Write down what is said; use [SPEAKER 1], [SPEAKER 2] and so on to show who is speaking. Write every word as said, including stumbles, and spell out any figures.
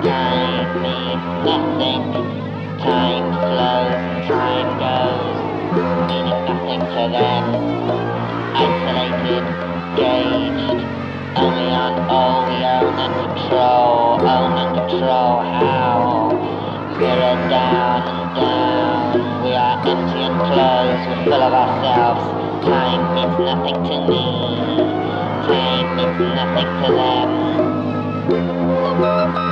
[SPEAKER 1] Time means nothing. Time flows and time goes, meaning nothing to them. Isolated, gauged, only on all we own and control. Own and control how? Mirror down and down. We are empty and closed, we're full of ourselves. Time means nothing to me. Time means nothing to them.